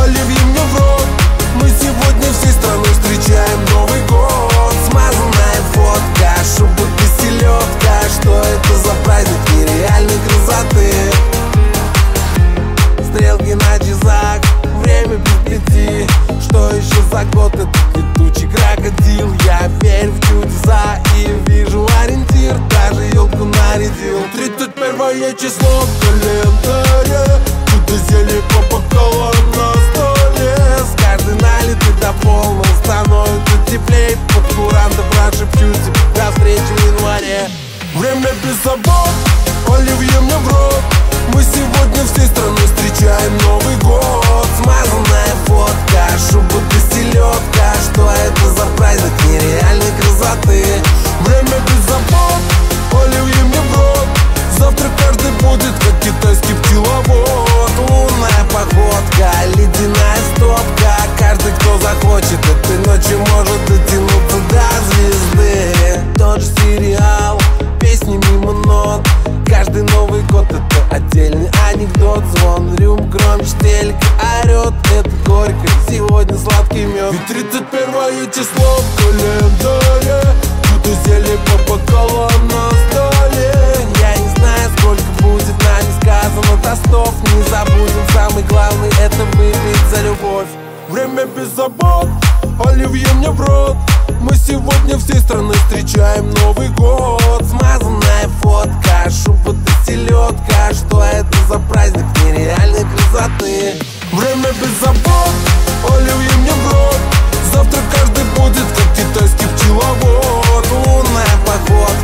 оливье мне в рот. Мы сегодня всей страной встречаем Новый год. Смазанная фотка, шуба и селедка. Что это за праздник нереальной красоты? Стрелки на часах, время без 5. Что еще за год этот летучий крокодил? Я верю в чудеса и вижу ориентир. Даже елку нарядил. 31 число в календаре. Чудо зелье по бокалам на столе. С каждой налитой до полного становится теплей. Под курантом прошепчу тебе до встречи в январе. Время без забот, оливье мне в рот. Мы сегодня всей страной встречаем Новый год. Смазанная фотка, шуба и селедка. Что это за праздник нереальной красоты? Время без забот, оливье мне в рот. Завтра каждый будет как китайский пчеловод. Лунная походка, ледяная стопка. Каждый, кто захочет, этой ночью может дотянуться до звезды. Тот же сериал, песни мимо нот. Каждый Новый год это отдельный анекдот. Звон рюм громче телека орет. Это горько, сегодня сладкий мед. Ведь 31 число в календаре. Чудо зелье по бокалам на столе. Я не знаю, сколько будет нами сказано тостов. Не забудем, самый главный это выпить за любовь. Время без забот, оливье мне в рот. Мы сегодня всей страной встречаем Новый год. Смазанная фотка, шуба и селедка. Что это за праздник нереальной красоты? Время без забот, оливье мне в рот. Завтра каждый будет как китайский пчеловод. Лунная походка,